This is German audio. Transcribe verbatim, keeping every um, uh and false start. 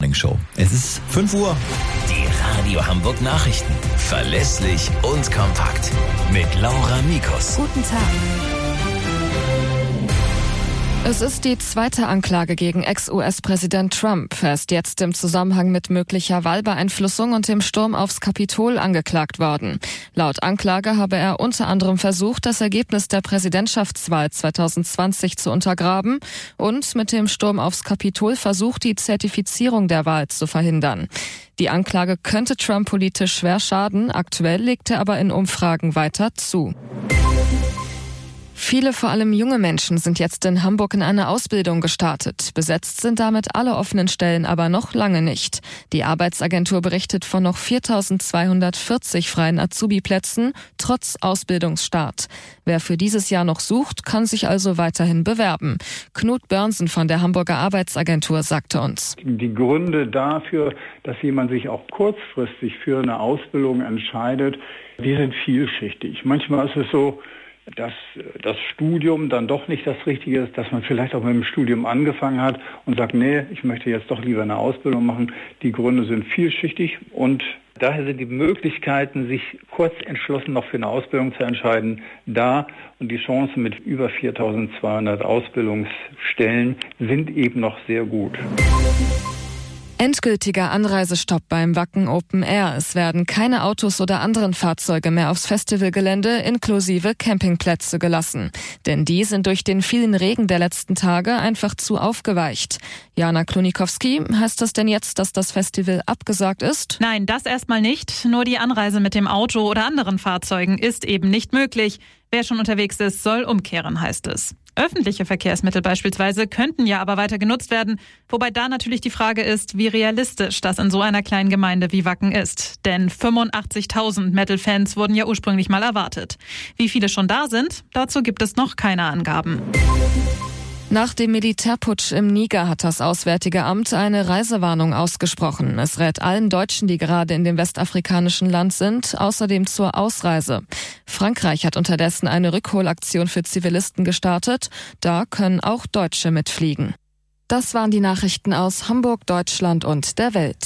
Morning Show. Es ist fünf Uhr. Die Radio Hamburg Nachrichten. Verlässlich und kompakt. Mit Laura Mikus. Guten Tag. Es ist die zweite Anklage gegen Ex-U S-Präsident Trump. Er ist jetzt im Zusammenhang mit möglicher Wahlbeeinflussung und dem Sturm aufs Kapitol angeklagt worden. Laut Anklage habe er unter anderem versucht, das Ergebnis der Präsidentschaftswahl zwanzig zwanzig zu untergraben und mit dem Sturm aufs Kapitol versucht, die Zertifizierung der Wahl zu verhindern. Die Anklage könnte Trump politisch schwer schaden. Aktuell legt er aber in Umfragen weiter zu. Viele, vor allem junge Menschen, sind jetzt in Hamburg in eine Ausbildung gestartet. Besetzt sind damit alle offenen Stellen aber noch lange nicht. Die Arbeitsagentur berichtet von noch viertausendzweihundertvierzig freien Azubi-Plätzen, trotz Ausbildungsstart. Wer für dieses Jahr noch sucht, kann sich also weiterhin bewerben. Knut Börnsen von der Hamburger Arbeitsagentur sagte uns: Die Gründe dafür, dass jemand sich auch kurzfristig für eine Ausbildung entscheidet, die sind vielschichtig. Manchmal ist es so, dass das Studium dann doch nicht das Richtige ist, dass man vielleicht auch mit dem Studium angefangen hat und sagt, nee, ich möchte jetzt doch lieber eine Ausbildung machen. Die Gründe sind vielschichtig und daher sind die Möglichkeiten, sich kurz entschlossen noch für eine Ausbildung zu entscheiden, da. Und die Chancen mit über viertausendzweihundert Ausbildungsstellen sind eben noch sehr gut. Endgültiger Anreisestopp beim Wacken Open Air. Es werden keine Autos oder anderen Fahrzeuge mehr aufs Festivalgelände inklusive Campingplätze gelassen. Denn die sind durch den vielen Regen der letzten Tage einfach zu aufgeweicht. Jana Klonikowski, heißt das denn jetzt, dass das Festival abgesagt ist? Nein, das erstmal nicht. Nur die Anreise mit dem Auto oder anderen Fahrzeugen ist eben nicht möglich. Wer schon unterwegs ist, soll umkehren, heißt es. Öffentliche Verkehrsmittel beispielsweise könnten ja aber weiter genutzt werden, wobei da natürlich die Frage ist, wie realistisch das in so einer kleinen Gemeinde wie Wacken ist. Denn fünfundachtzigtausend Metal-Fans wurden ja ursprünglich mal erwartet. Wie viele schon da sind, dazu gibt es noch keine Angaben. Nach dem Militärputsch im Niger hat das Auswärtige Amt eine Reisewarnung ausgesprochen. Es rät allen Deutschen, die gerade in dem westafrikanischen Land sind, außerdem zur Ausreise. Frankreich hat unterdessen eine Rückholaktion für Zivilisten gestartet. Da können auch Deutsche mitfliegen. Das waren die Nachrichten aus Hamburg, Deutschland und der Welt.